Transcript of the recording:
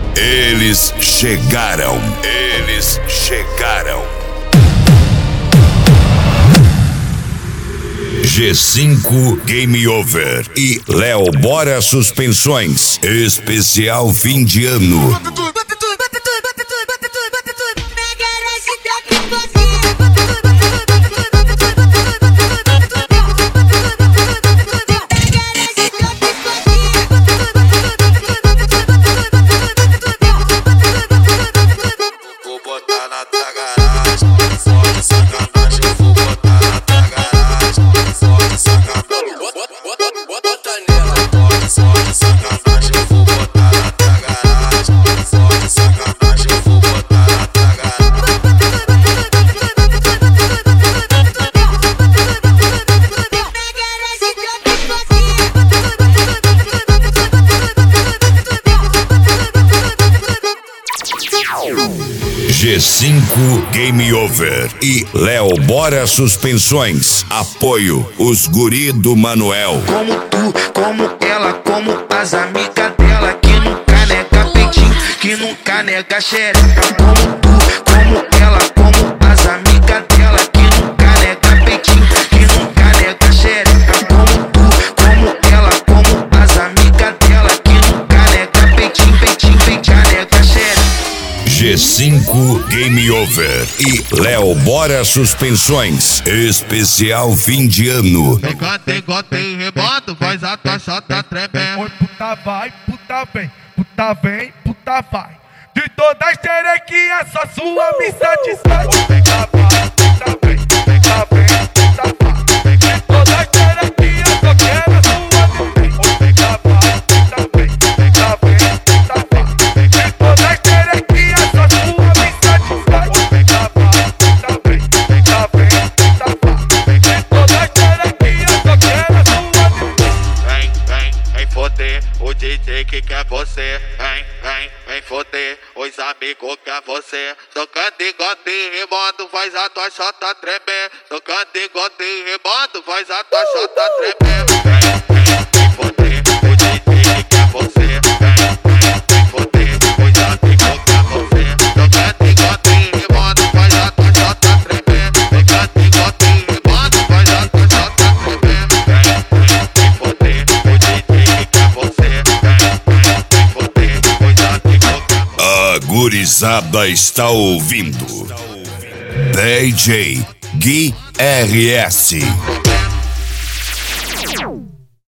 Eles chegaram. Eles chegaram. G5 Game Over e Léo Bora Suspensões. Especial fim de ano. Vou botar na tua garagem, forte sacanagem. Vou botar na tua garagem, forte sacanagem. Bota nela, forte sacanagem. Vou botar na tua garagem, forte sacanagem. Vou botar na tua garagem. G5 Game Over e Léo Bora Suspensões. Apoio os guri do Manuel. Como tu, como ela, como as amigas dela, que nunca nega peitinho, que nunca nega xereca. Como tu, como ela, como as amigas dela, que nunca nega peitinho, que nunca nega xereca. Como tu, como ela, como as amigas dela, que nunca nega peitinho, peitinho, peitinho, nega xereca. G5 Game Over e Léo Bora Suspensões. Especial fim de ano. Gota e reboto, faz a tua chota tremendo. Oi, puta vai, puta vem, puta vem, puta vai. De todas as xerequinhas, só sua me satisfaz. Vem cá, vai, puta vem, puta vai. De todas as xerequinhas, só quero a sua me vem. Vem cá, vai, puta vem, puta vai. De todas as xerequinhas, só sua me satisfaz. Vem cá, vai, puta vem, puta vai. De todas as xerequinhas, só quero a sua me vem. Vem foder o DJ que quer você. Vem foder os amigos que quer você. Tocando de gota e reboto, faz a tua chota tremer. Tocando de gota e reboto, faz a tua chota tremer. Vem foder o DJ que quer você. Vem foder os amigos que quer você. Tocando de gota e reboto, faz a tua chota tremer. Tocando de gota e reboto, faz a tua chota tremer. Vem foder o DJ que quer você. Vem foder os amigos que quer você. A gurizada está ouvindo. DJ Gui RS.